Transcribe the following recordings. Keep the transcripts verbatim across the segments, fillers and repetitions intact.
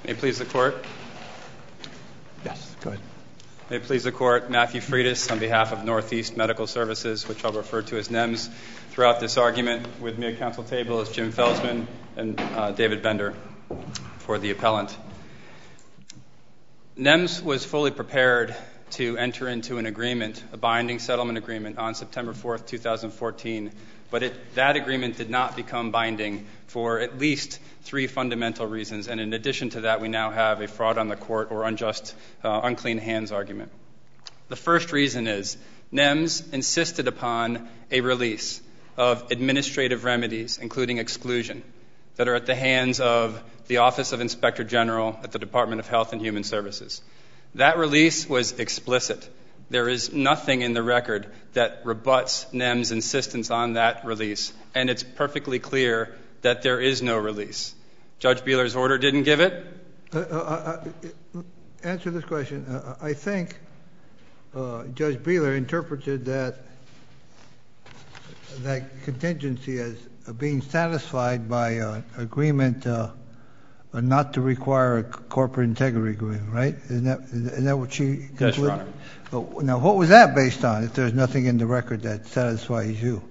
May it please the Court? Yes, go ahead. May it please the Court, Matthew Freitas on behalf of Northeast Medical Services, which I'll refer to as NEMS, throughout this argument. With me at council table is Jim Felsman and uh, David Bender for the appellant. NEMS was fully prepared to enter into an agreement, a binding settlement agreement, on September fourth, two thousand fourteen, but it, that agreement did not become binding for at least three fundamental reasons, and in addition to that, we now have a fraud on the court or unjust, uh, unclean hands argument. The first reason is NEMS insisted upon a release of administrative remedies, including exclusion, that are at the hands of the Office of Inspector General at the Department of Health and Human Services. That release was explicit. There is nothing in the record that rebuts NEMS' insistence on that release, and it's perfectly clear that there is no release. Judge Beeler's order didn't give it. Uh, uh, uh, answer this question. Uh, I think uh, Judge Beeler interpreted that that contingency as uh, being satisfied by uh, agreement uh, uh, not to require a corporate integrity agreement, right? Isn't that, isn't that what she concluded? Yes, Your Honor. Uh, now, what was that based on, if there's nothing in the record that satisfies you?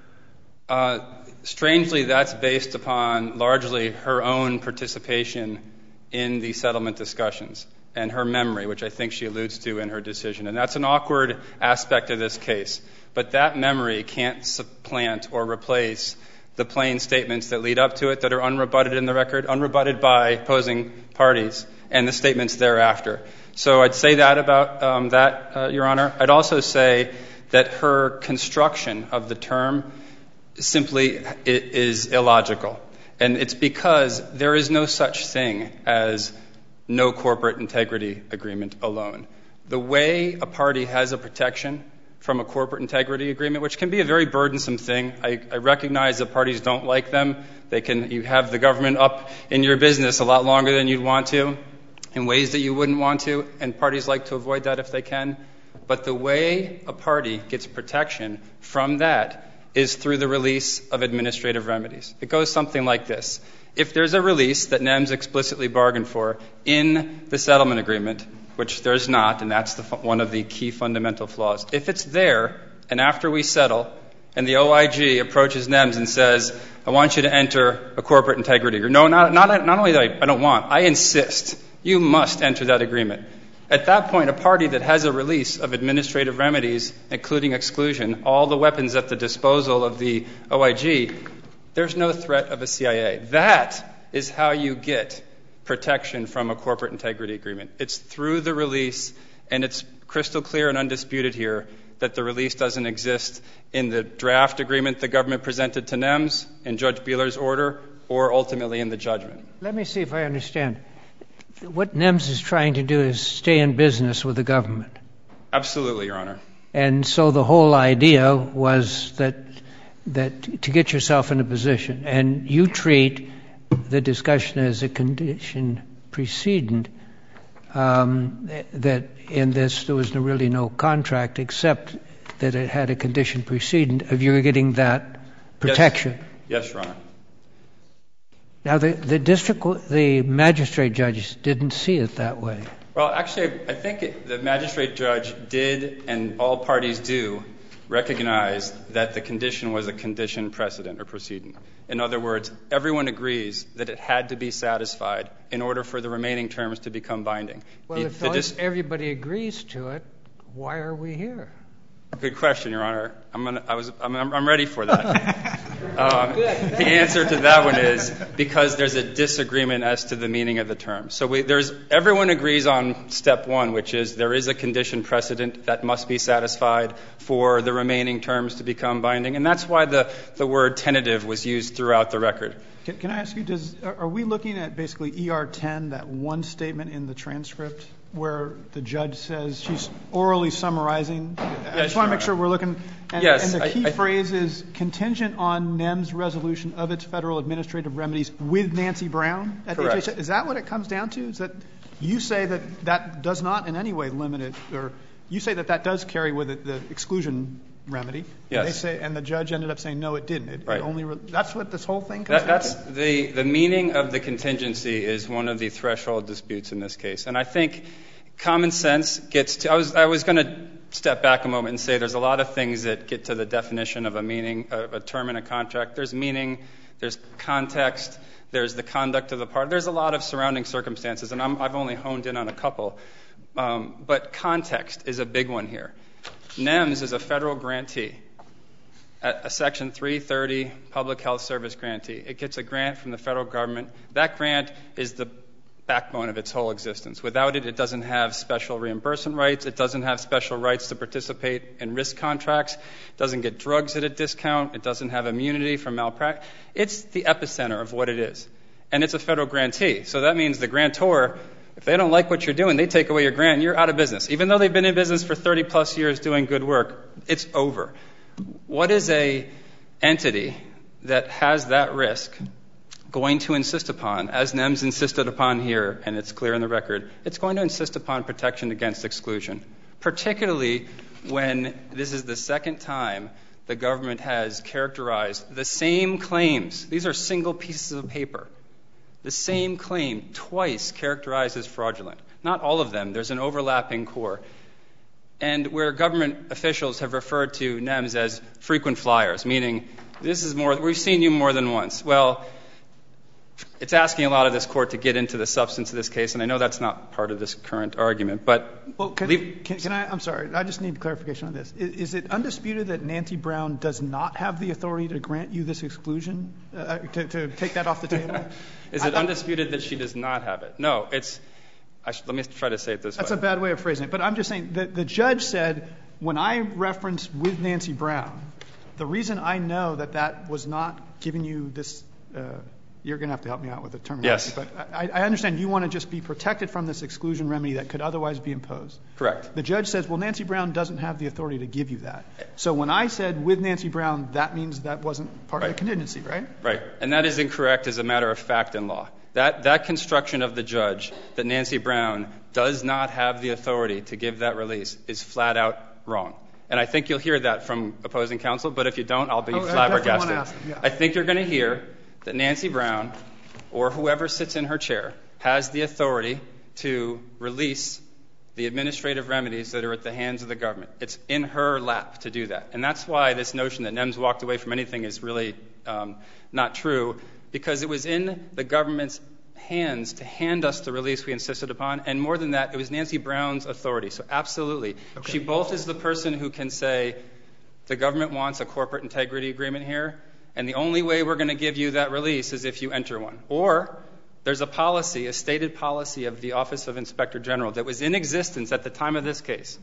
Uh, strangely, that's based upon largely her own participation in the settlement discussions and her memory, which I think she alludes to in her decision. And that's an awkward aspect of this case. But that memory can't supplant or replace the plain statements that lead up to it that are unrebutted in the record, unrebutted by opposing parties, and the statements thereafter. So I'd say that about um, that, uh, Your Honor. I'd also say that her construction of the term simply is illogical. And it's because there is no such thing as no corporate integrity agreement alone. The way a party has a protection from a corporate integrity agreement, which can be a very burdensome thing. I, I recognize that parties don't like them. They can, you have the government up in your business a lot longer than you'd want to, in ways that you wouldn't want to, and parties like to avoid that if they can. But the way a party gets protection from that is through the release of administrative remedies. It goes something like this. If there's a release that NEMS explicitly bargained for in the settlement agreement, which there's not, and that's the, one of the key fundamental flaws, if it's there, and after we settle, and the O I G approaches NEMS and says, I want you to enter a corporate integrity agreement. No, not, not, not only that I, I don't want, I insist. You must enter that agreement. At that point, a party that has a release of administrative remedies, including exclusion, all the weapons at the disposal of the O I G, there's no threat of a C I A. That is how you get protection from a corporate integrity agreement. It's through the release, and it's crystal clear and undisputed here that the release doesn't exist in the draft agreement the government presented to NEMS, in Judge Beeler's order, or ultimately in the judgment. Let me see if I understand. What NEMS is trying to do is stay in business with the government. Absolutely, Your Honor. And so the whole idea was that that to get yourself in a position, and you treat the discussion as a condition precedent, um, that in this there was really no contract except that it had a condition precedent of you getting that protection. Yes, yes, Your Honor. Now, the, the district, the magistrate judge didn't see it that way. Well, actually, I think it, the magistrate judge did, and all parties do, recognize that the condition was a condition precedent or precedent. In other words, everyone agrees that it had to be satisfied in order for the remaining terms to become binding. Well, the, if the dis- dis- everybody agrees to it, why are we here? Good question, Your Honor. I'm gonna, I was, I'm, I'm ready for that. um, the answer to that one is because there's a disagreement as to the meaning of the term. So we, there's, everyone agrees on step one, which is there is a condition precedent that must be satisfied for the remaining terms to become binding, and that's why the, the word tentative was used throughout the record. Can, can I ask you, does, are we looking at basically E R ten, that one statement in the transcript, where the judge says she's orally summarizing? I yes, just want to make sure we're looking. And, yes, and the key I, I, phrase is contingent on NEMS resolution of its federal administrative remedies with Nancy Brown at correct. H H S. Is that what it comes down to? Is that you say that that does not in any way limit it, or you say that that does carry with it the exclusion remedy. Yes. And they say, and the judge ended up saying, no, it didn't. It, right. it only re- that's what this whole thing comes that, down that's to? the, the meaning of the contingency is one of the threshold disputes in this case. And I think common sense gets to, I was, I was going to step back a moment and say there's a lot of things that get to the definition of a meaning, a, a term in a contract. There's meaning, there's context, there's the conduct of the part. There's a lot of surrounding circumstances, and I'm, I've only honed in on a couple. Um, but context is a big one here. NEMS is a federal grantee, a, a Section three thirty Public Health Service grantee. It gets a grant from the federal government. That grant is the backbone of its whole existence. Without it, it doesn't have special reimbursement rights. It doesn't have special rights to participate in risk contracts. It doesn't get drugs at a discount. It doesn't have immunity from malpractice. It's the epicenter of what it is. And it's a federal grantee. So that means the grantor, if they don't like what you're doing, they take away your grant, and you're out of business. Even though they've been in business for thirty plus years doing good work, it's over. What is a entity that has that risk going to insist upon, as NEMS insisted upon here, and it's clear in the record, it's going to insist upon protection against exclusion, particularly when this is the second time the government has characterized the same claims. These are single pieces of paper. The same claim twice characterized as fraudulent. Not all of them. There's an overlapping core. And where government officials have referred to NEMS as frequent flyers, meaning this is more, we've seen you more than once. Well, it's asking a lot of this court to get into the substance of this case, and I know that's not part of this current argument, but... Well, can, leave, can, can I, I'm sorry, I just need clarification on this. Is, is it undisputed that Nancy Brown does not have the authority to grant you this exclusion, uh, to, to take that off the table? Is it I, undisputed that she does not have it? No, it's, I should, let me try to say it this that's way. That's a bad way of phrasing it, but I'm just saying that the judge said, when I referenced with Nancy Brown, the reason I know that that was not giving you this, uh, you're going to have to help me out with the terminology. Yes. But I, I understand you want to just be protected from this exclusion remedy that could otherwise be imposed. Correct. The judge says, well, Nancy Brown doesn't have the authority to give you that. So when I said with Nancy Brown, that means that wasn't part right. of the contingency, right? Right. And that is incorrect as a matter of fact in law. That, that construction of the judge, that Nancy Brown does not have the authority to give that release, is flat out wrong. And I think you'll hear that from opposing counsel, but if you don't, I'll be oh, flabbergasted. I, definitely want to ask them, yeah. I think you're going to hear that Nancy Brown, or whoever sits in her chair, has the authority to release the administrative remedies that are at the hands of the government. It's in her lap to do that. And that's why this notion that NEMS walked away from anything is really um, not true, because it was in the government's hands to hand us the release we insisted upon, and more than that, it was Nancy Brown's authority. So absolutely. Okay. She both is the person who can say, the government wants a corporate integrity agreement here, and the only way we're going to give you that release is if you enter one. Or there's a policy, a stated policy of the Office of Inspector General that was in existence at the time of this case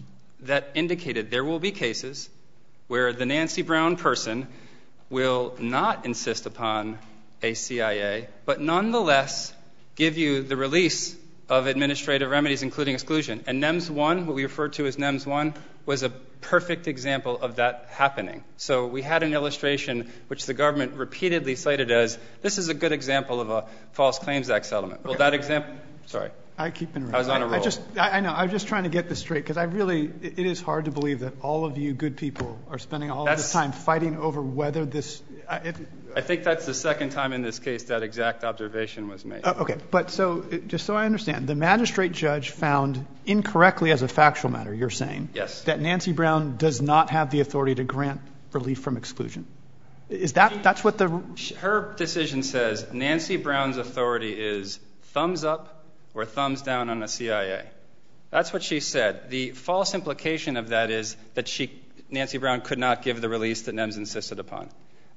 that indicated there will be cases where the Nancy Brown person will not insist upon a C I A, but nonetheless give you the release of administrative remedies, including exclusion. And NEMS one, what we refer to as NEMS one, was a perfect example of that happening. So we had an illustration which the government repeatedly cited as, this is a good example of a False Claims Act settlement. Okay. Well, that example, sorry. I keep interrupting. I was on a roll. I, I just, I, I know, I'm just trying to get this straight, because I really, it, it is hard to believe that all of you good people are spending all that's, of this time fighting over whether this, uh, it, I think that's the second time in this case that exact observation was made. Uh, okay, but so, just so I understand, the magistrate judge found incorrectly as a factual matter, you're saying, yes, that Nancy Brown does not have the authority to grant relief from exclusion. Is that, that's what the... Her decision says Nancy Brown's authority is thumbs up or thumbs down on a C I A. That's what she said. The false implication of that is that she, Nancy Brown could not give the release that NEMS insisted upon.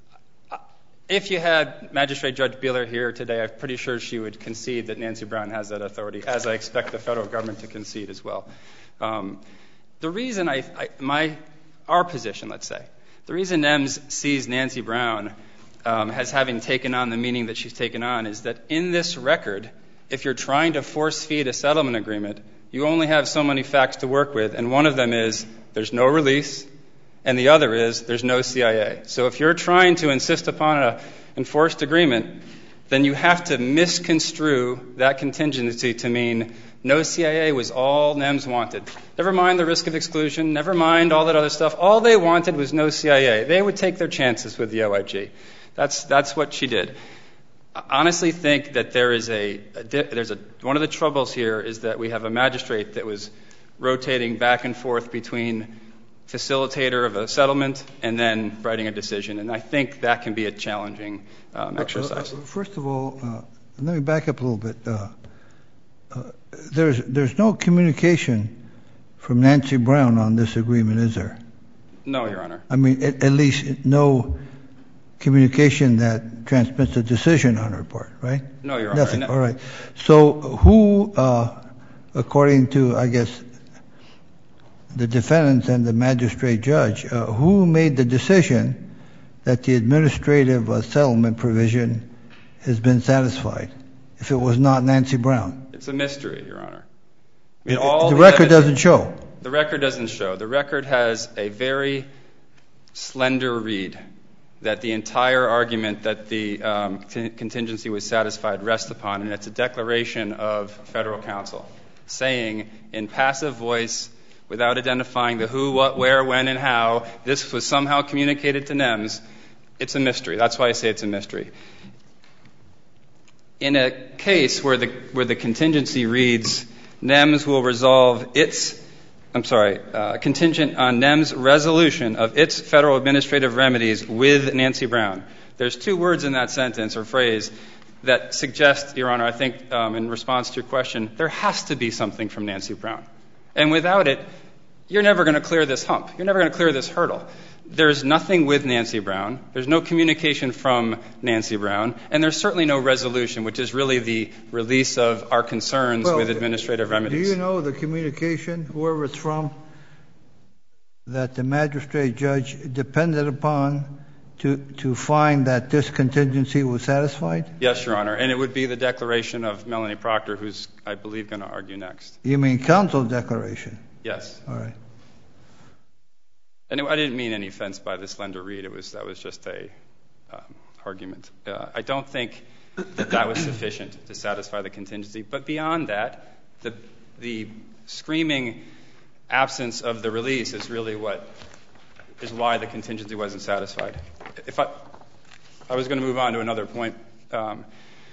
If you had Magistrate Judge Beeler here today, I'm pretty sure she would concede that Nancy Brown has that authority, as I expect the federal government to concede as well. Um, the reason I, I, my, our position, let's say, the reason NEMS sees Nancy Brown um, as having taken on the meaning that she's taken on is that in this record, if you're trying to force feed a settlement agreement, you only have so many facts to work with, and one of them is there's no release, and the other is there's no C I A. So if you're trying to insist upon an enforced agreement, then you have to misconstrue that contingency to mean No C I A was all NEMS wanted. Never mind the risk of exclusion, never mind all that other stuff. All they wanted was no C I A. They would take their chances with the O I G. That's, that's what she did. I honestly think that there is a, a there's a, one of the troubles here is that we have a magistrate that was rotating back and forth between facilitator of a settlement and then writing a decision. And I think that can be a challenging um, exercise. Uh, uh, first of all, uh, let me back up a little bit. Uh, uh, there's, there's no communication from Nancy Brown on this agreement, is there? No, Your Honor. I mean, at, at least no communication that transmits a decision on her part, right? No, Your Honor. Nothing. No. All right. So who, uh, according to, I guess, the defendants and the magistrate judge, uh, who made the decision that the administrative uh, settlement provision has been satisfied, if it was not Nancy Brown? It's a mystery, Your Honor. I mean, all the the record evidence, doesn't show. The record doesn't show. The record has a very slender read that the entire argument that the um, t- contingency was satisfied rests upon, and it's a declaration of federal counsel saying in passive voice, without identifying the who, what, where, when, and how, this was somehow communicated to NEMS. It's a mystery. That's why I say it's a mystery. In a case where the where the contingency reads, NEMS will resolve its, I'm sorry, uh, contingent on NEMS resolution of its federal administrative remedies with Nancy Brown. There's two words in that sentence or phrase that suggest, Your Honor, I think um, in response to your question, there has to be something from Nancy Brown. And without it, you're never going to clear this hump. You're never going to clear this hurdle. There's nothing with Nancy Brown. There's no communication from Nancy Brown. And there's certainly no resolution, which is really the release of our concerns well, with administrative remedies. Do you know the communication, whoever it's from, that the magistrate judge depended upon to to find that this contingency was satisfied? Yes, Your Honor. And it would be the declaration of Melanie Proctor, who's, I believe, going to argue next. You mean counsel's declaration? Yes. All right. And it, I didn't mean any offense by this slender read. It was that was just a um, argument. Uh, I don't think that that was sufficient to satisfy the contingency. But beyond that, the the screaming absence of the release is really what is why the contingency wasn't satisfied. If I, I was going to move on to another point. Um,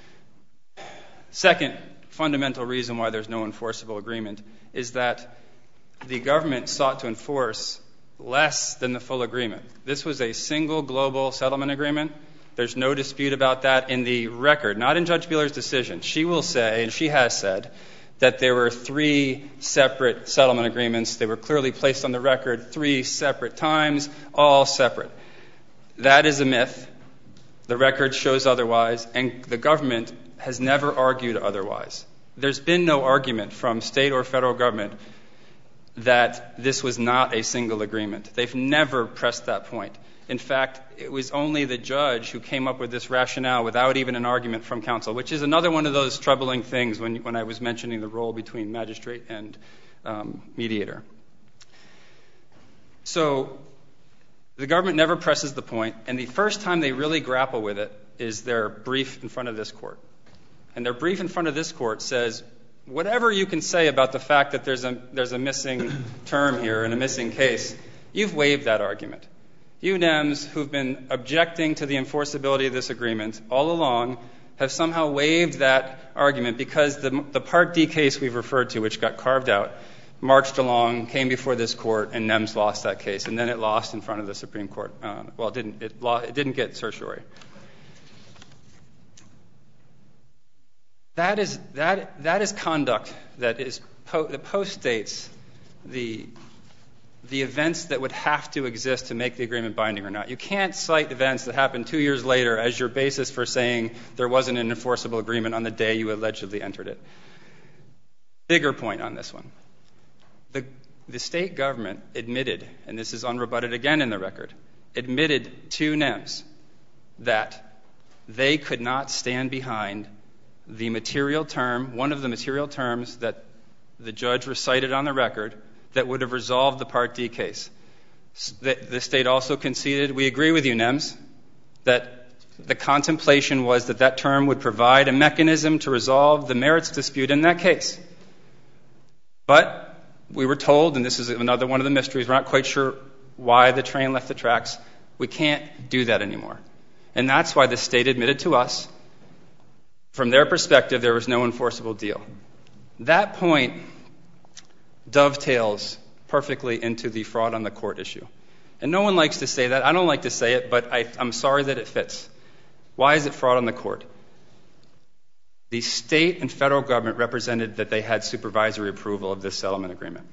second fundamental reason why there's no enforceable agreement is that the government sought to enforce less than the full agreement. This was a single global settlement agreement. There's no dispute about that in the record, not in Judge Beeler's decision. She will say, and she has said, that there were three separate settlement agreements. They were clearly placed on the record three separate times, all separate. That is a myth. The record shows otherwise, and the government has never argued otherwise. There's been no argument from state or federal government that this was not a single agreement. They've never pressed that point. In fact, it was only the judge who came up with this rationale without even an argument from counsel, which is another one of those troubling things when, when I was mentioning the role between magistrate and um, mediator. So the government never presses the point, and the first time they really grapple with it is their brief in front of this court. And their brief in front of this court says, whatever you can say about the fact that there's a, there's a missing term here and a missing case, you've waived that argument. You NEMS, who've been objecting to the enforceability of this agreement all along, have somehow waived that argument because the, the Part D case we've referred to, which got carved out, marched along, came before this court, and NEMS lost that case. And then it lost in front of the Supreme Court. Uh, well, it didn't, it, lo- it didn't get certiorari. That is, that, that is conduct that, is po- that postdates the the events that would have to exist to make the agreement binding or not. You can't cite events that happened two years later as your basis for saying there wasn't an enforceable agreement on the day you allegedly entered it. Bigger point on this one. The, the state government admitted, and this is unrebutted again in the record, admitted to NEMS that they could not stand behind the material term, one of the material terms that the judge recited on the record that would have resolved the Part D case. The, the state also conceded, we agree with you, NEMS, that the contemplation was that that term would provide a mechanism to resolve the merits dispute in that case. But we were told, and this is another one of the mysteries, we're not quite sure why the train left the tracks. We can't do that anymore. And that's why the state admitted to us, from their perspective, there was no enforceable deal. That point dovetails perfectly into the fraud on the court issue. And no one likes to say that. I don't like to say it, but I, I'm sorry that it fits. Why is it fraud on the court? The state and federal government represented that they had supervisory approval of this settlement agreement.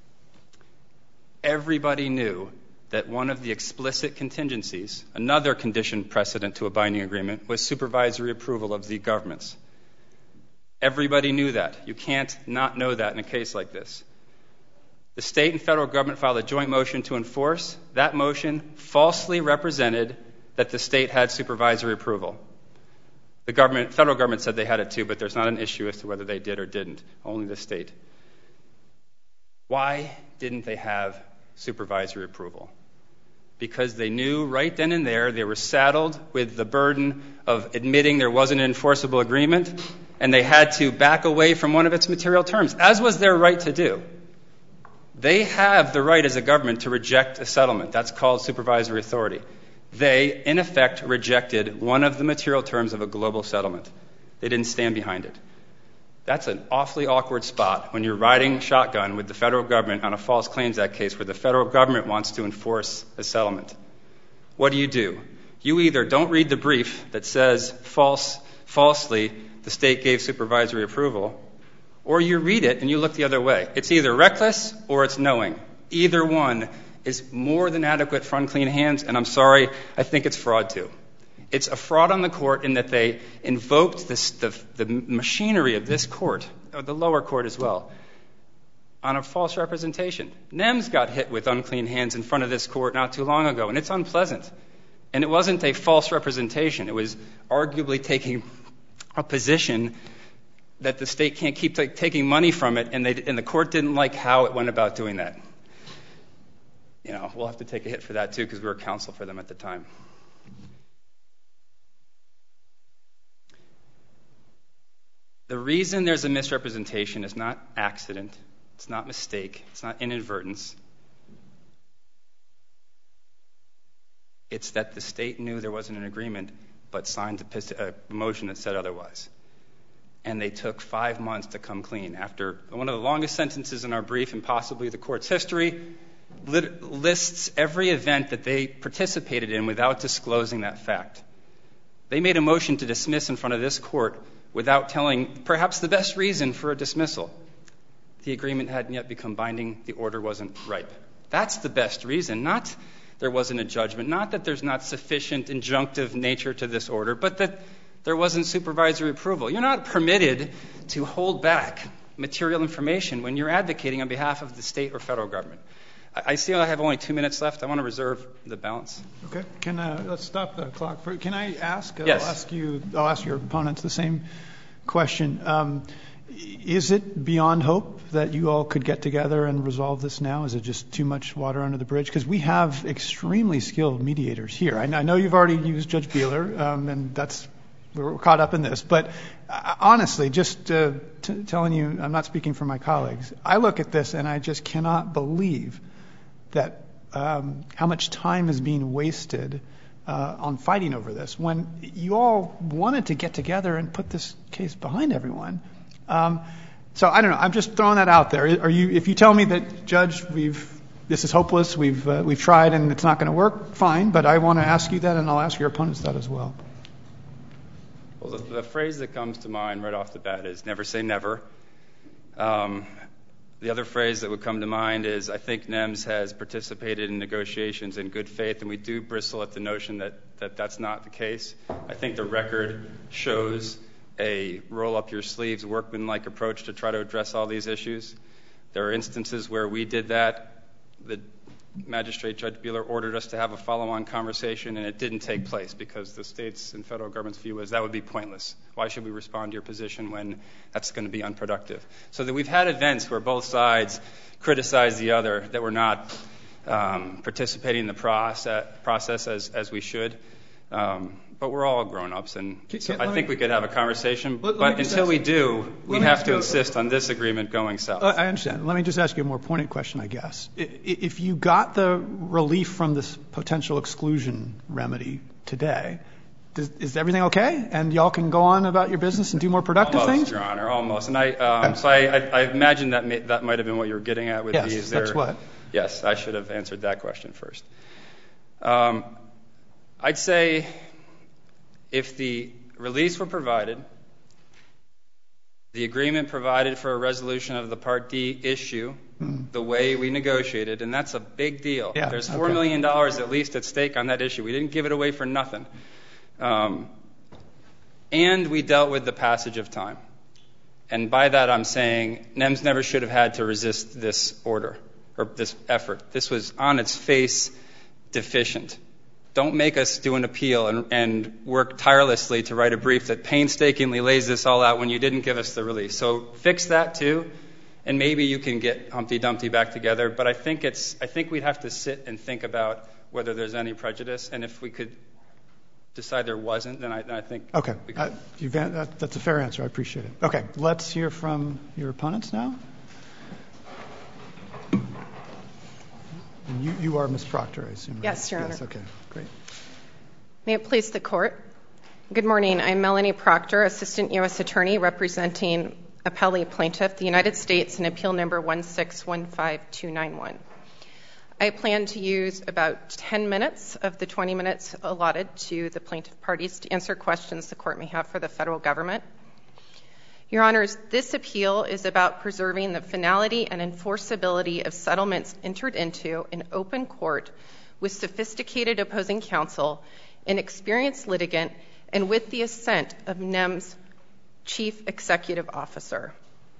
Everybody knew that one of the explicit contingencies, another condition precedent to a binding agreement, was supervisory approval of the governments. Everybody knew that. You can't not know that in a case like this. The state and federal government filed a joint motion to enforce. That motion falsely represented that the state had supervisory approval. The government, federal government said they had it too, but there's not an issue as to whether they did or didn't, only the state. Why didn't they have supervisory approval? Because they knew right then and there they were saddled with the burden of admitting there wasn't an enforceable agreement, and they had to back away from one of its material terms, as was their right to do. They have the right as a government to reject a settlement. That's called supervisory authority. They, in effect, rejected one of the material terms of a global settlement. They didn't stand behind it. That's an awfully awkward spot when you're riding shotgun with the federal government on a False Claims Act case where the federal government wants to enforce a settlement. What do you do? You either don't read the brief that says false, falsely the state gave supervisory approval, or you read it and you look the other way. It's either reckless or it's knowing. Either one is more than adequate for unclean hands, and I'm sorry, I think it's fraud too. It's a fraud on the court in that they invoked this, the, the machinery of this court, or the lower court as well, on a false representation. NEMS got hit with unclean hands in front of this court not too long ago, and it's unpleasant. And it wasn't a false representation. It was arguably taking a position that the state can't keep t- taking money from it, and, they, and the court didn't like how it went about doing that. You know, we'll have to take a hit for that too because we were counsel for them at the time. The reason there's a misrepresentation is not accident, it's not mistake, it's not inadvertence. It's that the state knew there wasn't an agreement but signed a motion that said otherwise. And they took five months to come clean. After one of the longest sentences in our brief and possibly the court's history, lists every event that they participated in without disclosing that fact. They made a motion to dismiss in front of this court without telling perhaps the best reason for a dismissal. The agreement hadn't yet become binding. The order wasn't ripe. That's the best reason, not there wasn't a judgment, not that there's not sufficient injunctive nature to this order, but that there wasn't supervisory approval. You're not permitted to hold back material information when you're advocating on behalf of the state or federal government. I see I have only two minutes left. I want to reserve the balance. Okay. Can uh, let's stop the clock. For, can I ask? Uh, yes. I'll ask you. I'll ask your opponents the same question. Um, is it beyond hope that you all could get together and resolve this now? Is it just too much water under the bridge? Because we have extremely skilled mediators here. I, I know you've already used Judge Beeler, um, and that's we're caught up in this. But uh, honestly, just uh, t- telling you, I'm not speaking for my colleagues. I look at this and I just cannot believe that um, how much time is being wasted uh, on fighting over this when you all wanted to get together and put this case behind everyone. Um, so I don't know. I'm just throwing that out there. Are you? If you tell me that, Judge, we've this is hopeless, we've uh, we've tried and it's not going to work, fine. But I want to ask you that, and I'll ask your opponents that as well. Well, the, the phrase that comes to mind right off the bat is "never say never." Um, The other phrase that would come to mind is I think NEMS has participated in negotiations in good faith, and we do bristle at the notion that, that that's not the case. I think the record shows a roll-up-your-sleeves, workman-like approach to try to address all these issues. There are instances where we did that. The magistrate, Judge Beeler, ordered us to have a follow-on conversation, and it didn't take place because the state's and federal government's view was that would be pointless. Why should we respond to your position when that's going to be unproductive? So that we've had events where both sides criticize the other, that we're not um, participating in the process, process as, as we should. Um, but we're all grown-ups, and Can, so can, I think me, we could have a conversation. let, but let until ask, we do, we have to insist on this agreement going south. Uh, I understand. Let me just ask you a more pointed question, I guess. If you got the relief from this potential exclusion remedy today, does, is everything okay? And y'all can go on about your business and do more productive almost, things? Your Honor, almost. And I, um, so I, I, I imagine that may, that might have been what you were getting at with yes, these. That's what. Yes, I should have answered that question first. Um, I'd say if the release were provided, the agreement provided for a resolution of the Part D issue hmm. the way we negotiated, and that's a big deal. Yeah, There's four okay. million dollars at least at stake on that issue. We didn't give it away for nothing. Um, and we dealt with the passage of time. And by that I'm saying NEMS never should have had to resist this order or this effort. This was on its face deficient. Don't make us do an appeal and, and work tirelessly to write a brief that painstakingly lays this all out when you didn't give us the release. So fix that too, and maybe you can get Humpty Dumpty back together. But I think it's I think we'd have to sit and think about whether there's any prejudice, and if we could decide there wasn't, then I, then I think okay. we could. Uh, you've, that, that's a fair answer. I appreciate it. Okay, let's hear from your opponents now. You, you are Miz Proctor, I assume, right? Yes, Your Honor. Yes, okay, great. May it please the Court. Good morning. I'm Melanie Proctor, Assistant U S Attorney representing appellee plaintiff, the United States, in appeal number one six one five two nine one. I plan to use about ten minutes of the twenty minutes allotted to the plaintiff parties to answer questions the Court may have for the federal government. Your Honors, this appeal is about preserving the finality and enforceability of settlements entered into in open court with sophisticated opposing counsel, an experienced litigant, and with the assent of NEMS Chief Executive Officer.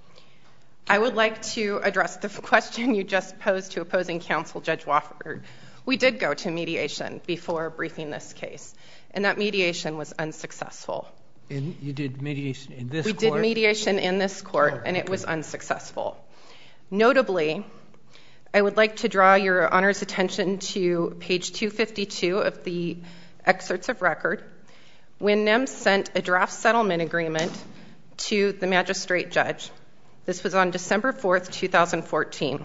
I would like to address the question you just posed to opposing counsel, Judge Wofford. We did go to mediation before briefing this case, and that mediation was unsuccessful. In, you did mediation in this we court? We did mediation in this court, oh, and okay. it was unsuccessful. Notably, I would like to draw your Honor's attention to page two fifty-two of the excerpts of record, when NEMS sent a draft settlement agreement to the magistrate judge. This was on December fourth, two thousand fourteen.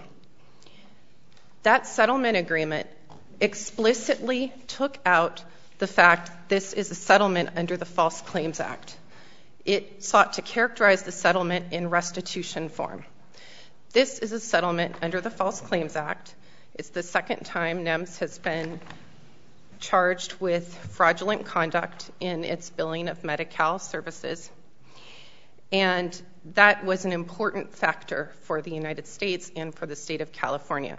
That settlement agreement explicitly took out the fact this is a settlement under the False Claims Act. It sought to characterize the settlement in restitution form. This is a settlement under the False Claims Act. It's the second time NEMS has been charged with fraudulent conduct in its billing of Medi-Cal services. And that was an important factor for the United States and for the state of California.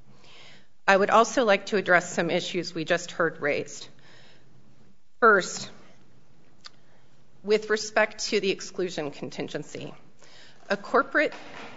I would also like to address some issues we just heard raised. First, with respect to the exclusion contingency, a corporate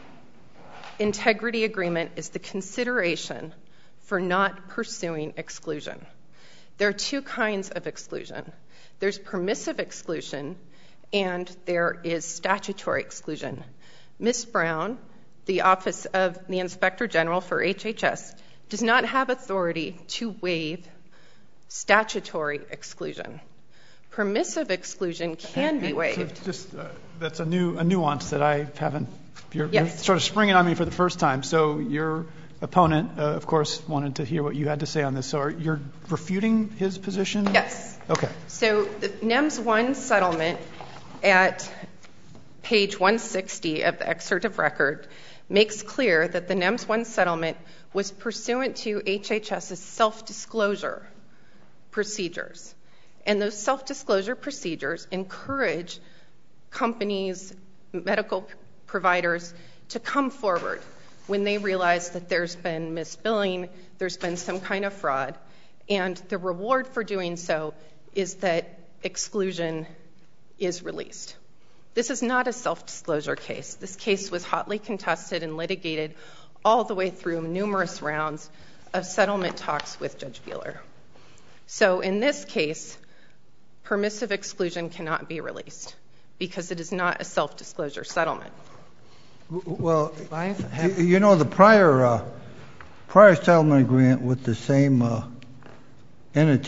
integrity agreement is the consideration for not pursuing exclusion. There are two kinds of exclusion. There's permissive exclusion, and there is statutory exclusion. Miz Brown, the Office of the Inspector General for H H S, does not have authority to waive statutory exclusion. Permissive exclusion can be waived. So just uh, that's a new a nuance that I haven't. You're, yes. you're sort of springing on me for the first time. So your opponent, uh, of course, wanted to hear what you had to say on this. So are, you're refuting his position? Yes. Okay. So the NEMS one settlement at page one sixty of the excerpt of record makes clear that the NEMS one settlement was pursuant to H H S's self-disclosure procedures. And those self-disclosure procedures encourage companies, medical providers, to come forward when they realize that there's been misbilling, there's been some kind of fraud, and the reward for doing so is that exclusion is released. This is not a self-disclosure case. This case was hotly contested and litigated all the way through numerous rounds of settlement talks with Judge Buehler. So in this case, permissive exclusion cannot be released because it is not a self-disclosure settlement. Well, you know, the prior uh, prior settlement agreement with the same uh, entity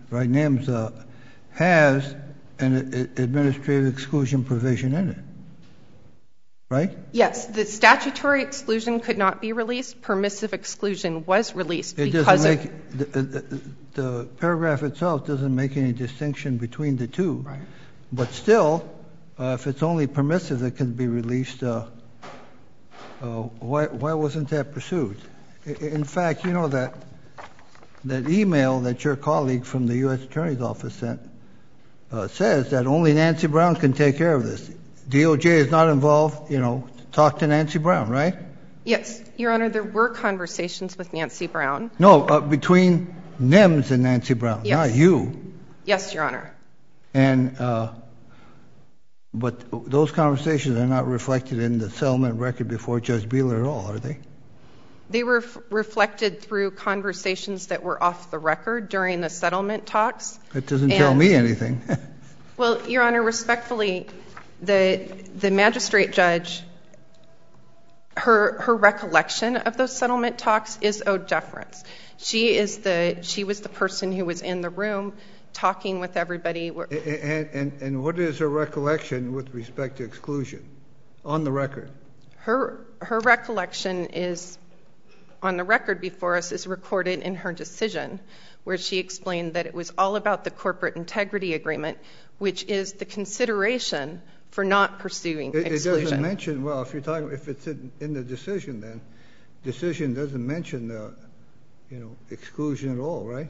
right, NIMS, uh, has an administrative exclusion provision in it, right? Yes. The statutory exclusion could not be released. Permissive exclusion was released it because doesn't of make, the, the, the paragraph itself doesn't make any distinction between the two. Right. But still, uh, if it's only permissive that can be released, uh, uh, why, why wasn't that pursued? In fact, you know that that email that your colleague from the U S Attorney's Office sent uh, says that only Nancy Brown can take care of this. D O J is not involved, you know, talk to Nancy Brown, right? Yes, Your Honor, there were conversations with Nancy Brown. No, uh, between NIMS and Nancy Brown, yes. not you. Yes, Your Honor. And, uh, but those conversations are not reflected in the settlement record before Judge Beeler at all, are they? They were f- reflected through conversations that were off the record during the settlement talks. That doesn't and, tell me anything. Well, Your Honor, respectfully, the the magistrate judge, her her recollection of those settlement talks is owed deference. She is the she was the person who was in the room talking with everybody. And, and, and what is her recollection with respect to exclusion on the record? Her her recollection is on the record before us is recorded in her decision, where she explained that it was all about the corporate integrity agreement, which is the consideration for not pursuing it, exclusion. It doesn't mention, well, if you're talking, if it's in, in the decision, then decision doesn't mention the, you know, exclusion at all, right?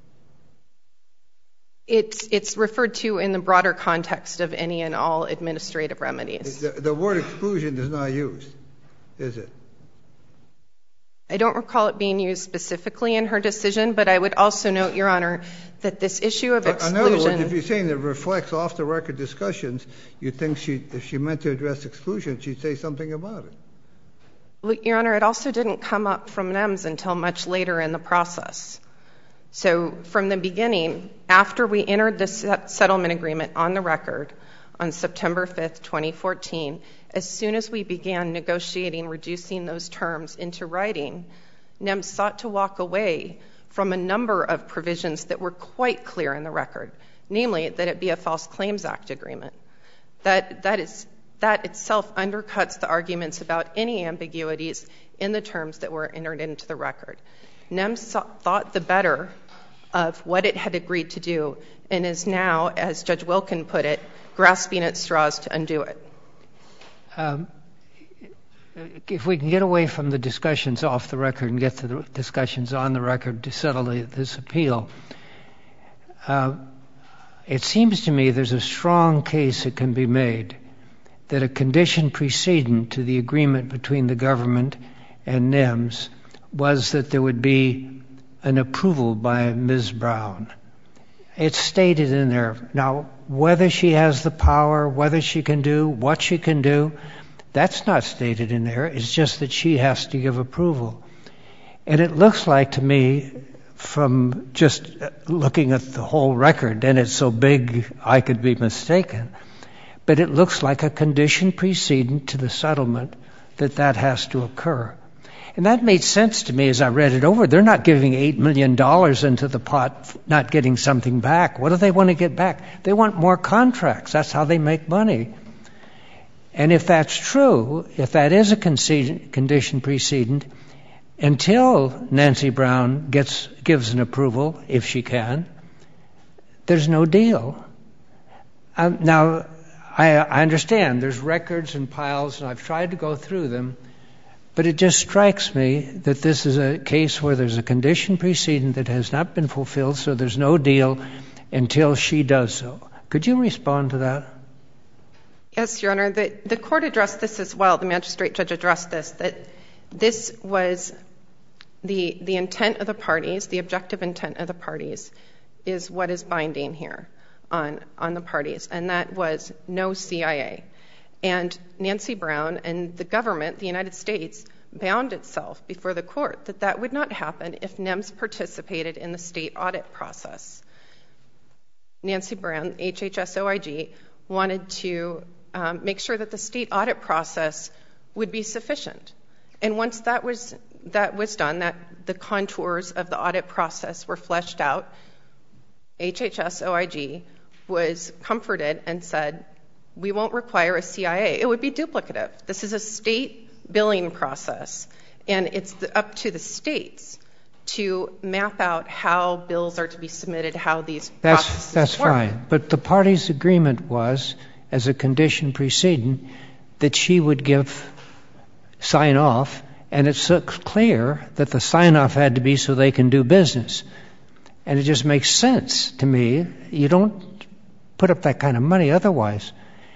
It's it's referred to in the broader context of any and all administrative remedies. The, the word exclusion is not used, is it? I don't recall it being used specifically in her decision, but I would also note, Your Honor, that this issue of exclusion. In other words, if you're saying it reflects off-the-record discussions, you'd think she, if she meant to address exclusion, she'd say something about it. Well, Your Honor, it also didn't come up from NEMS until much later in the process. So from the beginning, after we entered the settlement agreement on the record on September fifth, twenty fourteen, as soon as we began negotiating reducing those terms into writing, NEMS sought to walk away from a number of provisions that were quite clear in the record, namely that it be a False Claims Act agreement. That, that, is, that itself undercuts the arguments about any ambiguities in the terms that were entered into the record. NEMS sought, thought the better of what it had agreed to do and is now, as Judge Wilkin put it, grasping at straws to undo it. Um, if we can get away from the discussions off the record and get to the discussions on the record to settle this appeal, uh, it seems to me there's a strong case that can be made that a condition precedent to the agreement between the government and NEMS was that there would be an approval by Miz Brown. It's stated in there. Now, whether she has the power, whether she can do, what she can do, that's not stated in there. It's just that she has to give approval. And it looks like to me, from just looking at the whole record, and it's so big I could be mistaken, but it looks like a condition precedent to the settlement that that has to occur. And that made sense to me as I read it over. They're not giving eight million dollars into the pot, not getting something back. What do they want to get back? They want more contracts. That's how they make money. And if that's true, if that is a condition precedent, until Nancy Brown gets gives an approval, if she can, there's no deal. Um, now, I, I understand there's records and piles, and I've tried to go through them, but it just strikes me that this is a case where there's a condition precedent that has not been fulfilled, so there's no deal until she does so. Could you respond to that? Yes, Your Honor. The, the court addressed this as well. The magistrate judge addressed this, that this was the, the intent of the parties, the objective intent of the parties, is what is binding here on, on the parties, and that was no C I A. And Nancy Brown and the government, the United States, bound itself before the court that that would not happen if NEMS participated in the state audit process. Nancy Brown, H H S O I G, wanted to um, make sure that the state audit process would be sufficient. And once that was that was done, that the contours of the audit process were fleshed out, H H S O I G was comforted and said, we won't require a C I A. It would be duplicative. This is a state billing process, and it's the, up to the states to map out how bills are to be submitted, how these that's, processes That's work. fine. But the parties' agreement was, as a condition preceding, that she would give sign off, and it's so clear that the sign off had to be so they can do business. And it just makes sense to me. You don't put up that kind of money otherwise.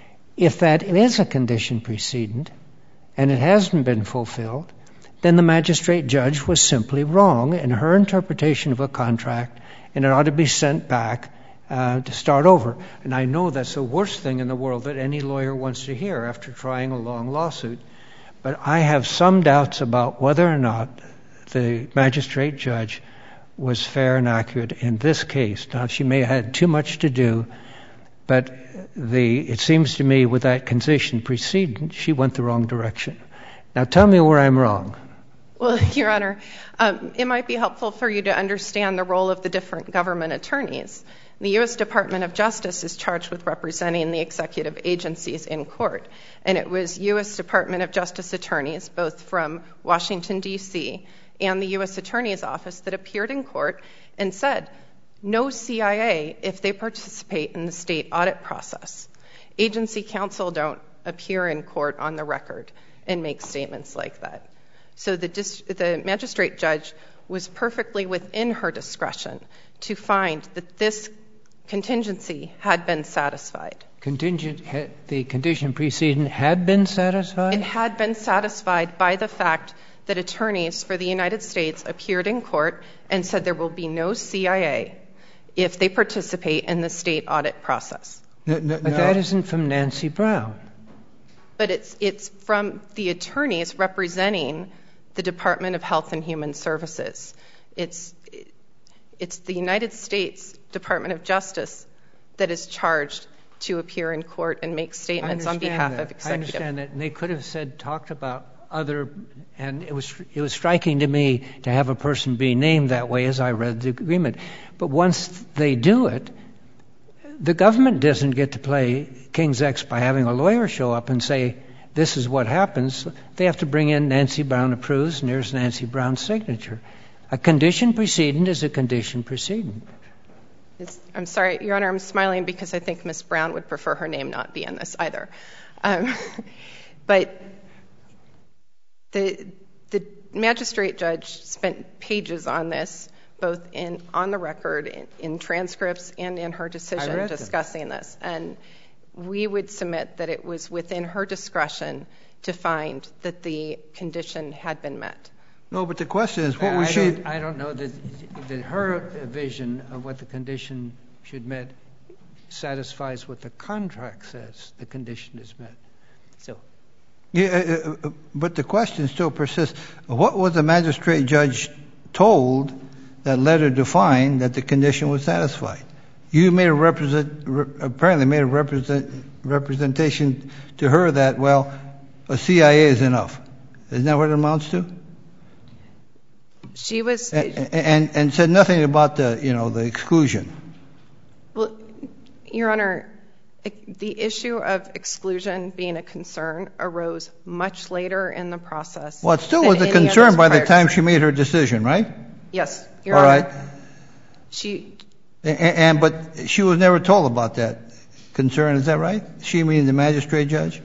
If that is a condition precedent and it hasn't been fulfilled, then the magistrate judge was simply wrong in her interpretation of a contract, and it ought to be sent back uh, to start over. And I know that's the worst thing in the world that any lawyer wants to hear after trying a long lawsuit. But I have some doubts about whether or not the magistrate judge was fair and accurate in this case. Now, she may have had too much to do, but the, it seems to me with that condition precedent, she went the wrong direction. Now, tell me where I'm wrong. Well, Your Honor, um, it might be helpful for you to understand the role of the different government attorneys. The U S Department of Justice is charged with representing the executive agencies in court, and it was U S Department of Justice attorneys, both from Washington, D C, and the U S Attorney's Office, that appeared in court and said, no C I A if they participate in the state audit process. Agency counsel don't appear in court on the record and make statements like that. So the, dis- the magistrate judge was perfectly within her discretion to find that this contingency had been satisfied. Contingent, the condition precedent had been satisfied? It had been satisfied by the fact that attorneys for the United States appeared in court and said there will be no C I A if they participate in the state audit process. No, no, but no. that isn't from Nancy Brown. But it's it's from the attorneys representing the Department of Health and Human Services. It's it's the United States Department of Justice that is charged to appear in court and make statements on behalf that. of executive. I understand that. And they could have said, talked about other, and it was it was striking to me to have a person be named that way as I read the agreement. But once they do it, the government doesn't get to play King's X by having a lawyer show up and say, this is what happens. They have to bring in Nancy Brown approves, and there's Nancy Brown's signature. A condition precedent is a condition precedent. It's, I'm sorry, Your Honor, I'm smiling because I think Miz Brown would prefer her name not be in this either. Um, but the the magistrate judge spent pages on this, both in on the record, in, in transcripts, and in her decision discussing them. This. And we would submit that it was within her discretion to find that the condition had been met. No, but the question is, what was I she... Don't, I don't know that, that her vision of what the condition should met satisfies what the contract says the condition is met. So, Yeah, uh, but the question still persists. What was the magistrate judge told that led her to find that the condition was satisfied? You made a represent, re, apparently made a represent, representation to her that, well, a C I A is enough. Isn't that what it amounts to? She was... And, and, and said nothing about the, you know, the exclusion. Well, Your Honor, the issue of exclusion being a concern arose much later in the process. Well, it still was a concern by the time she made her decision, right? Yes, Your All Honor. right. She... And, and, but she was never told about that concern, is that right? She meaning the magistrate judge?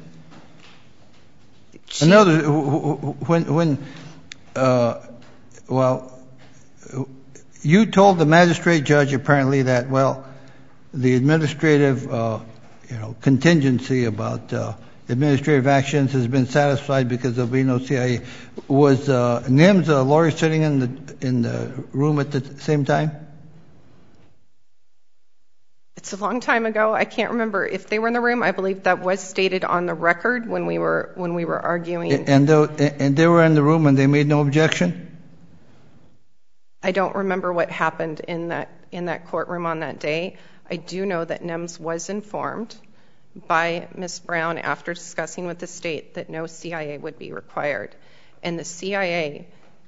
She, Another, when, when, uh, well, you told the magistrate judge apparently that, well, the administrative, uh, you know, contingency about uh, administrative actions has been satisfied because there'll be no C I A. Was uh, Nims a lawyer sitting in the in the room at the same time? It's a long time ago. I can't remember if they were in the room. I believe that was stated on the record when we were when we were arguing. And they, and they were in the room and they made no objection? I don't remember what happened in that in that courtroom on that day. I do know that Nims was informed by Miz Brown after discussing with the state that no C I A would be required. And the C I A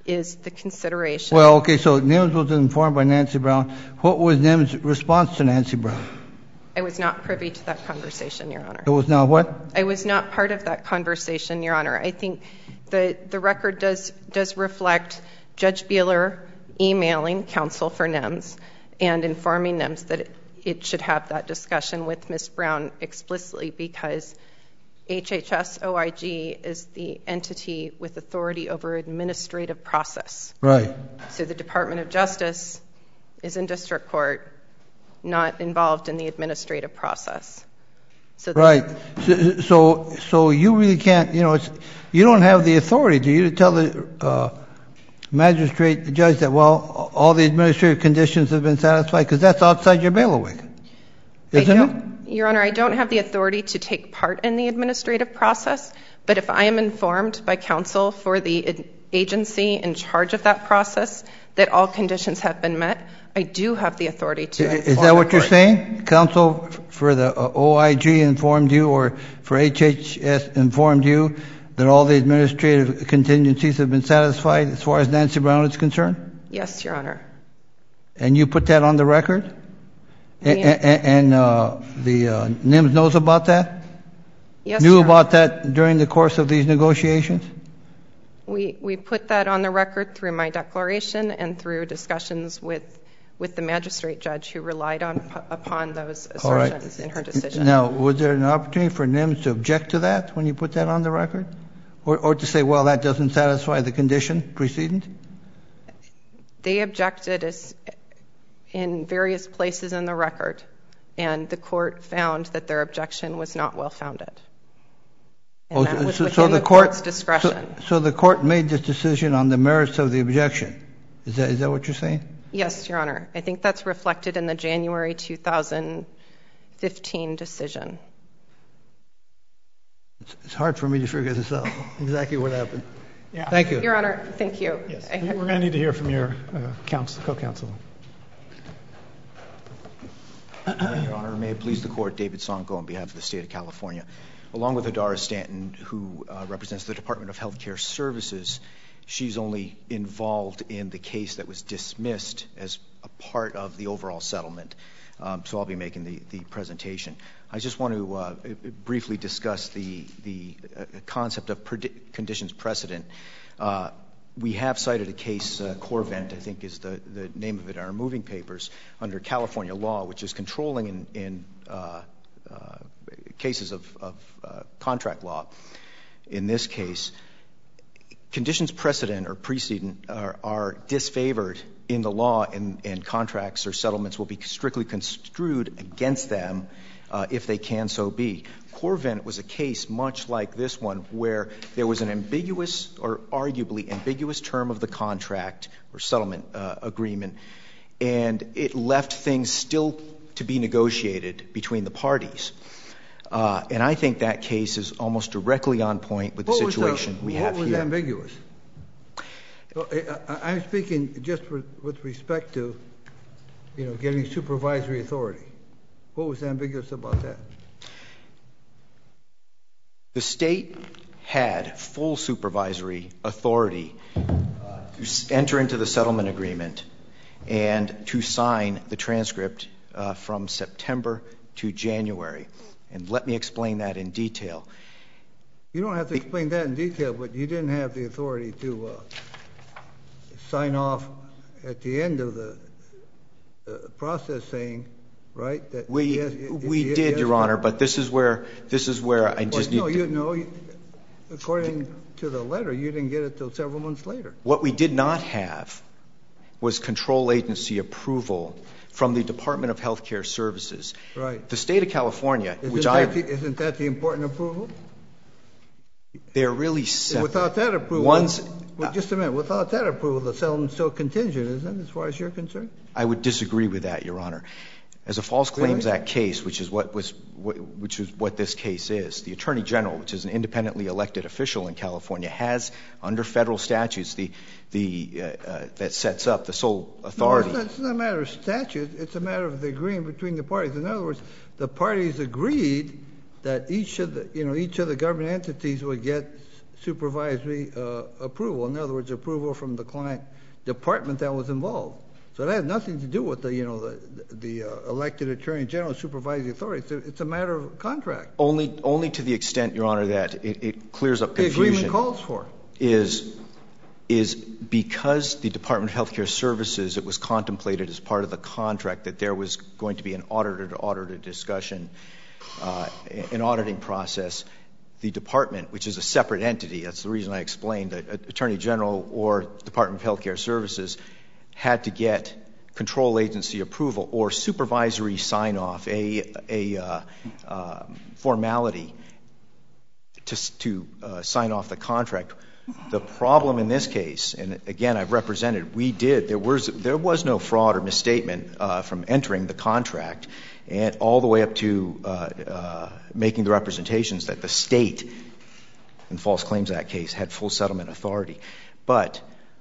is the consideration. Well, okay, so NIMS was informed by Nancy Brown. What was NIMS' response to Nancy Brown? I was not privy to that conversation, Your Honor. It was not what? I was not part of that conversation, Your Honor. I think the, the record does, does reflect Judge Beeler emailing counsel for NIMS and informing NIMS that it, it should have that discussion with Miz Brown explicitly, because H H S O I G is the entity with authority over administrative process. Right. So the Department of Justice is in district court, not involved in the administrative process. So right. So, so, so you really can't, you know, it's, you don't have the authority, do you, to tell the uh, magistrate, the judge that, well, all the administrative conditions have been satisfied, because that's outside your bailiwick, isn't it? Your Honor, I don't have the authority to take part in the administrative process, but if I am informed by counsel for the agency in charge of that process that all conditions have been met, I do have the authority to inform. Is that what you're saying? Counsel for the uh, O I G informed you, or for H H S informed you that all the administrative contingencies have been satisfied as far as Nancy Brown is concerned? Yes, Your Honor. And you put that on the record? And, and, and uh, the uh, NIMS knows about that? Yes, Knew Your about that during the course of these negotiations? We we put that on the record through my declaration and through discussions with with the magistrate judge who relied on upon those assertions in her decision. Now, was there an opportunity for NIMS to object to that when you put that on the record? Or, or to say, well, that doesn't satisfy the condition precedent? They objected as in various places in the record, and the court found that their objection was not well-founded. And oh, that was so, within so the, the court, court's discretion. So, so the court made this decision on the merits of the objection. Is that is that what you're saying? Yes, Your Honor. I think that's reflected in the January two thousand fifteen decision. It's, it's hard for me to figure this out, exactly what happened. Yeah. Thank you. Your Honor, thank you. Yes. I, We're going to need to hear from your uh, counsel, co-counsel. Your Honor, may it please the Court, David Sonko on behalf of the State of California. Along with Adara Stanton, who uh, represents the Department of Health Care Services, she's only involved in the case that was dismissed as a part of the overall settlement. Um, so I'll be making the, the presentation. I just want to uh, briefly discuss the, the uh, concept of predi- conditions precedent. Uh, we have cited a case, uh, Corvent, I think is the, the name of it in our moving papers, under California law, which is controlling in, in uh, uh, cases of, of uh, contract law. In this case, conditions precedent or precedent are, are disfavored in the law, and, and contracts or settlements will be strictly construed against them uh, if they can so be. Corvent was a case much like this one, where there was an ambiguous or arguably ambiguous term of the contract or settlement uh, agreement, and it left things still to be negotiated between the parties. Uh, and I think that case is almost directly on point with the what situation was the, we what have was here. Ambiguous? Well, I, I'm speaking just for, with respect to, you know, getting supervisory authority. What was ambiguous about that? The state had full supervisory authority uh, to enter into the settlement agreement and to sign the transcript uh, from September to January. And let me explain that in detail. You don't have to explain that in detail, but you didn't have the authority to uh, sign off at the end of the uh, process saying, right? That we has, we he, did, he Your Honor, but this is where this is where I just well, need no, to... you know, according to the letter, you didn't get it till several months later. What we did not have was control agency approval from the Department of Health Care Services. Right. The state of California, isn't which that I... The, isn't that the important approval? They're really separate. Without that approval... One's... Well, just a minute. Without that approval, the settlement's still contingent, isn't it, as far as you're concerned? I would disagree with that, Your Honor. As a False Claims really? Act case, which is what was, which is what this case is, the Attorney General, which is an independently elected official in California, has under federal statutes the the uh, uh, that sets up the sole authority. No, it's, not, it's not a matter of statute. It's a matter of the agreement between the parties. In other words, the parties agreed that each of the you know each of the government entities would get supervisory uh, approval. In other words, approval from the client department that was involved. So that has nothing to do with the, you know, the, the uh, elected attorney general supervising authority. It's a, it's a matter of contract. Only, only to the extent, Your Honor, that it, it clears up confusion. The agreement calls for is is because the Department of Healthcare Services, it was contemplated as part of the contract that there was going to be an auditor-to-auditor discussion, uh, an auditing process. The department, which is a separate entity, that's the reason I explained, that Attorney General or Department of Healthcare Services had to get control agency approval or supervisory sign-off, a, a uh, uh, formality to, to uh, sign off the contract. The problem in this case, and again, I've represented, we did, there was, there was no fraud or misstatement uh, from entering the contract and all the way up to uh, uh, making the representations that the state, in False Claims Act case, had full settlement authority. But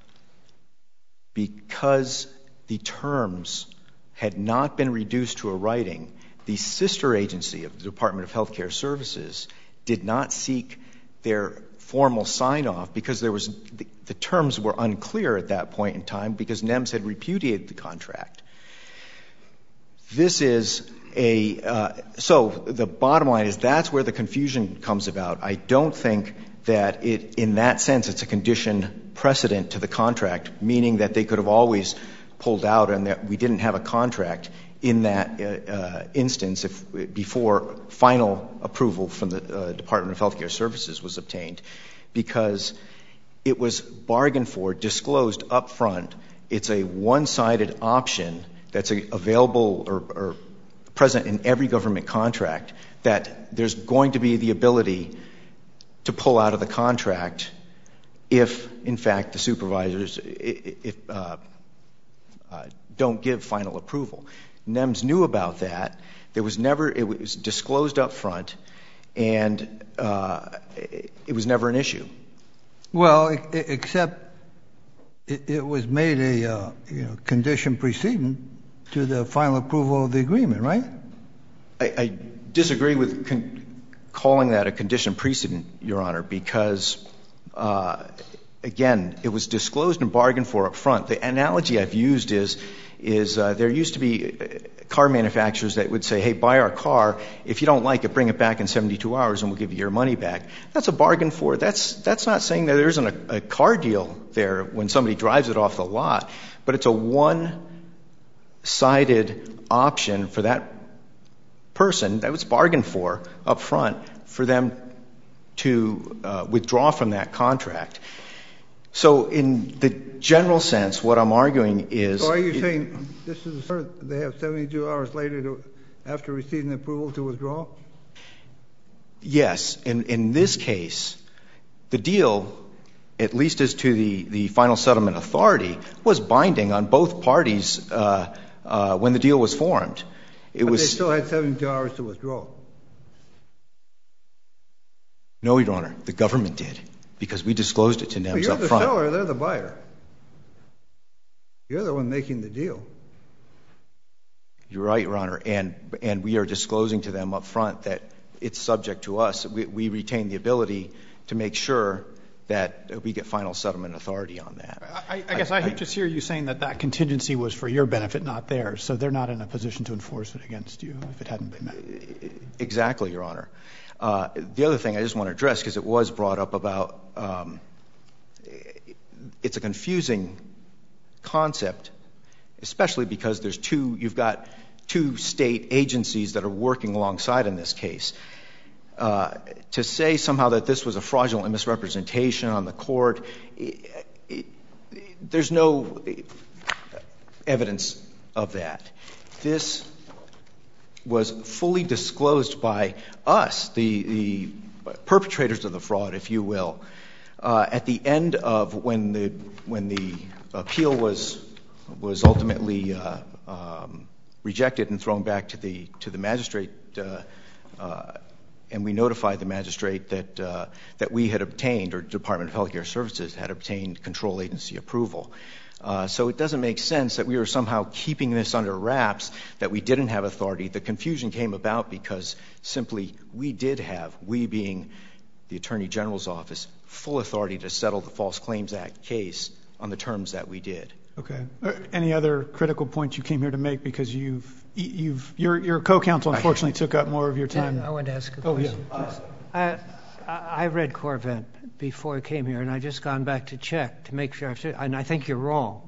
because the terms had not been reduced to a writing, the sister agency of the Department of Healthcare Services did not seek their formal sign-off because there was the, the terms were unclear at that point in time because NEMS had repudiated the contract. This is a uh, so the bottom line is that's where the confusion comes about. I don't think that it, in that sense, it's a condition precedent to the contract, meaning that they could have always pulled out and that we didn't have a contract in that uh, uh, instance if, before final approval from the uh, Department of Healthcare Services was obtained, because it was bargained for, disclosed up front. It's a one-sided option that's a, available or, or present in every government contract, that there's going to be the ability to pull out of the contract if, in fact, the supervisors if, uh, uh, don't give final approval. NEMS knew about that. There was never, it was disclosed up front, and uh, it, it was never an issue. Well, except it, it was made a uh, you know, condition precedent to the final approval of the agreement, right? I, I disagree with con- calling that a condition precedent, Your Honor, because, uh, again, it was disclosed and bargained for up front. The analogy I've used is, is uh, there used to be car manufacturers that would say, hey, buy our car. If you don't like it, bring it back in seventy-two hours and we'll give you your money back. That's a bargain for, that's, that's not saying that there isn't a, a car deal there when somebody drives it off the lot, but it's a one-sided option for that person that was bargained for up front for them to uh, withdraw from that contract. So in the general sense, what I'm arguing is... So are you it, saying this is they have seventy-two hours later to, after receiving approval to withdraw? Yes. In, in this case, the deal, at least as to the, the final settlement authority, was binding on both parties uh, uh, when the deal was formed. It but was, they still had seventy-two hours to withdraw. No, Your Honor. The government did, because we disclosed it to NEMS up front. You're the seller. They're the buyer. You're the one making the deal. You're right, Your Honor. And, and we are disclosing to them up front that it's subject to us. We, we retain the ability to make sure that we get final settlement authority on that. I, I guess I, I just hear you saying that that contingency was for your benefit, not theirs, so they're not in a position to enforce it against you if it hadn't been met. Exactly, Your Honor. Uh, the other thing I just want to address, because it was brought up about, um, it's a confusing concept, especially because there's two, you've got two state agencies that are working alongside in this case. Uh, to say somehow that this was a fraudulent misrepresentation on the court, it, it, there's no evidence of that. This was fully disclosed by us, the, the perpetrators of the fraud, if you will, uh, at the end of when the when the appeal was was ultimately uh, um, rejected and thrown back to the to the magistrate. Uh, uh, And we notified the magistrate that uh, that we had obtained, or Department of Healthcare Services had obtained, control agency approval. Uh, so it doesn't make sense that we were somehow keeping this under wraps, that we didn't have authority. The confusion came about because simply we did have, we being the Attorney General's office full authority to settle the False Claims Act case on the terms that we did. Okay. Any other critical points you came here to make? Because you've, you've, your, your co-counsel unfortunately took up more of your time. I want to ask a oh, question. Yeah. I, I read Corvent before I came here, and I just gone back to check to make sure I've said, and I think you're wrong.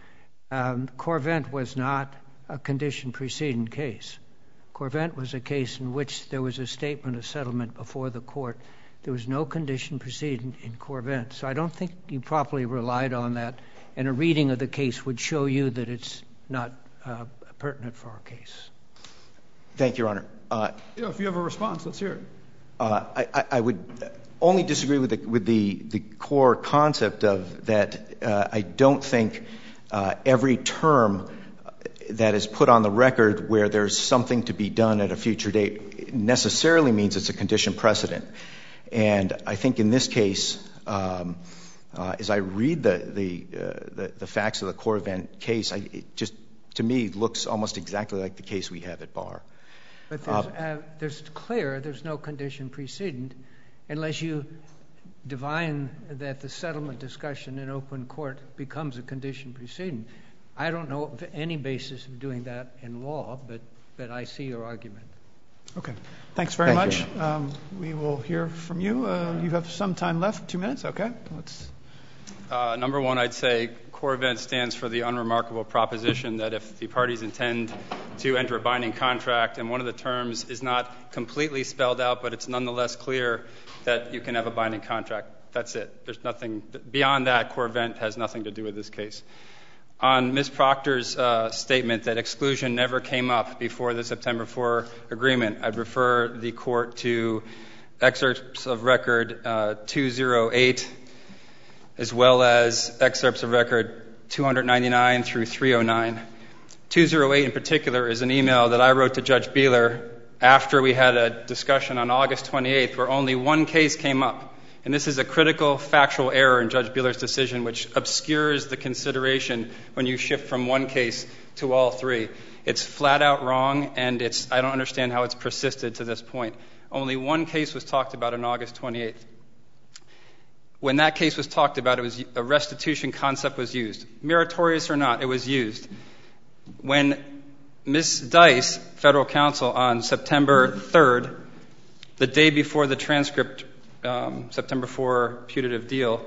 Um, Corvent was not a condition precedent case. Corvent was a case in which there was a statement of settlement before the court. There was no condition precedent in Corvent. So I don't think you properly relied on that, and a reading of the case would show you that it's not uh, pertinent for our case. Thank you, Your Honor. Uh, yeah, if you have a response, let's hear it. Uh, I, I would only disagree with the, with the, the core concept of that uh, I don't think uh, every term that is put on the record where there's something to be done at a future date necessarily means it's a condition precedent. And I think in this case, um, uh, as I read the the, uh, the the facts of the Corvent case, I, it just to me looks almost exactly like the case we have at bar. But there's, uh, uh, there's clear there's no condition precedent unless you divine that the settlement discussion in open court becomes a condition precedent. I don't know of any basis of doing that in law, but, but I see your argument. Okay. Thanks very Thank much. Um, we will hear from you. Uh, you have some time left, two minutes. Okay. Let's. Uh, number one, I'd say Corvent stands for the unremarkable proposition that if the parties intend to enter a binding contract and one of the terms is not completely spelled out, but it's nonetheless clear that you can have a binding contract, that's it. There's nothing beyond that. Corvent has nothing to do with this case. On Miz Proctor's uh, statement that exclusion never came up before the September fourth agreement, I'd refer the court to excerpts of record uh, two oh eight as well as excerpts of record two ninety-nine through three oh nine. two oh eight in particular is an email that I wrote to Judge Beeler after we had a discussion on August twenty-eighth where only one case came up. And this is a critical factual error in Judge Beeler's decision which obscures the consideration when you shift from one case to all three. It's flat out wrong, and it's I don't understand how it's persisted to this point. Only one case was talked about on August twenty-eighth. When that case was talked about, it was a restitution concept was used. Meritorious or not, it was used. When Miz Dice, federal counsel, on September third, the day before the transcript, um, September fourth putative deal,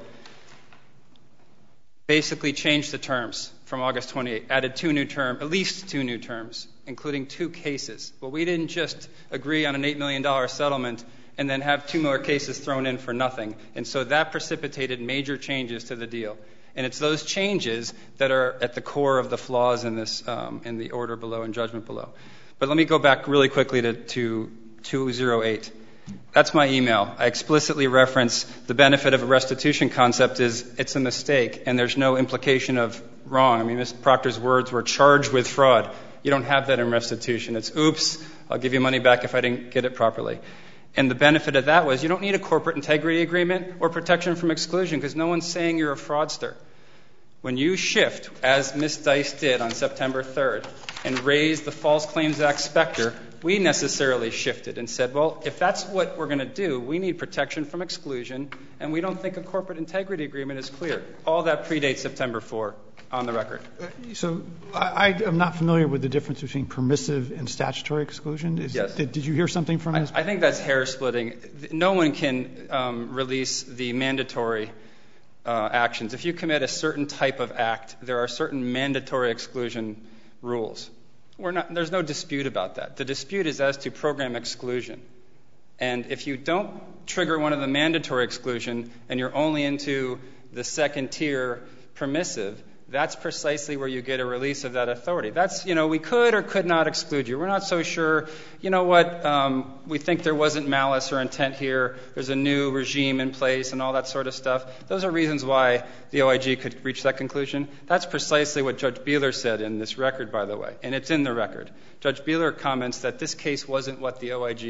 basically changed the terms from August twenty-eighth, added two new terms, at least two new terms, including two cases. Well, we didn't just agree on an eight million dollars settlement and then have two more cases thrown in for nothing. And so that precipitated major changes to the deal. And it's those changes that are at the core of the flaws in this, um, in the order below and judgment below. But let me go back really quickly to, to two oh eight. That's my email. I explicitly reference the benefit of a restitution concept is it's a mistake and there's no implication of wrong. I mean, Miz Proctor's words were charged with fraud. You don't have that in restitution. It's oops, I'll give you money back if I didn't get it properly. And the benefit of that was you don't need a corporate integrity agreement or protection from exclusion because no one's saying you're a fraudster. When you shift, as Miz Dice did on September third, and raise the False Claims Act specter, we necessarily shifted and said, well, if that's what we're going to do, we need protection from exclusion, and we don't think a corporate integrity agreement is clear. All that predates September fourth on the record. So I, I am not familiar with the difference between permissive and statutory exclusion. Is, yes. Did, did you hear something from I, this? I think that's hair splitting. No one can um, release the mandatory uh, actions. If you commit a certain type of act, there are certain mandatory exclusion rules. We're not, there's no dispute about that. The dispute is as to program exclusion. And if you don't trigger one of the mandatory exclusion and you're only into the second tier permissive, that's precisely where you get a release of that authority. That's, you know, we could or could not exclude you. We're not so sure. You know what? Um, we think there wasn't malice or intent here. There's a new regime in place and all that sort of stuff. Those are reasons why the O I G could reach that conclusion. That's precisely what Judge Beeler said in this record, by the way, and it's in the record. Judge Beeler comments that this case wasn't what the O I G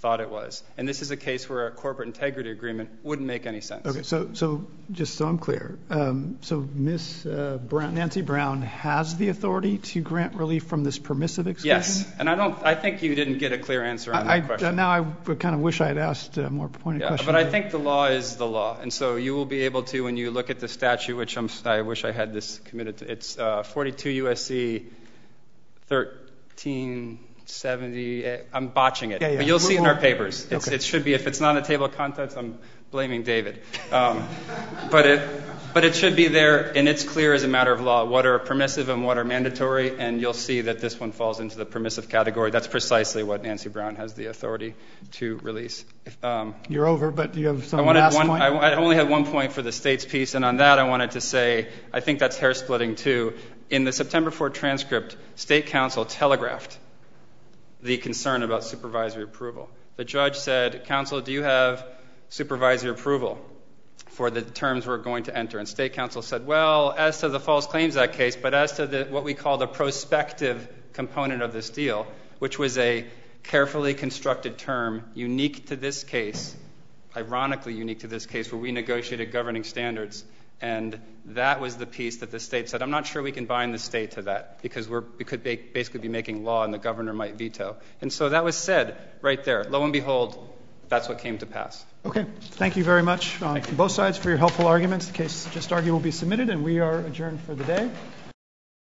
thought it was. And this is a case where a corporate integrity agreement wouldn't make any sense. Okay, so so just so I'm clear, um, so Miz Uh, Brown, Nancy Brown has the authority to grant relief from this permissive exclusion? Yes, and I don't. I think you didn't get a clear answer on I, that question. Now I would kind of wish I had asked a more pointed yeah, question. But I think the law is the law, and so you will be able to, when you look at the statute, which I'm, I wish I had this committed to. It's uh, forty-two U S C thirteen seventy. I'm botching it, yeah, yeah. but you'll see it in We'll, our papers. It's, okay. It should be. If it's not in the table of contents, I'm blaming David. Um, but it. But it should be there, and it's clear as a matter of law what are permissive and what are mandatory, and you'll see that this one falls into the permissive category. That's precisely what Nancy Brown has the authority to release. If, um, You're over, but you have some I wanted last one, point? I, I only had one point for the state's piece, and on that I wanted to say I think that's hair-splitting too. In the September fourth transcript, State Counsel telegraphed the concern about supervisory approval. The judge said, Counsel, do you have supervisory approval for the terms we're going to enter? And State Counsel said, well, as to the False Claims Act case, but as to the, what we call the prospective component of this deal, which was a carefully constructed term unique to this case, ironically unique to this case, where we negotiated governing standards. And that was the piece that the state said, I'm not sure we can bind the state to that because we're, we could ba- basically be making law and the governor might veto. And so that was said right there. Lo and behold, that's what came to pass. Okay. Thank you very much on both sides for your helpful arguments. The case just argued will be submitted, and we are adjourned for the day.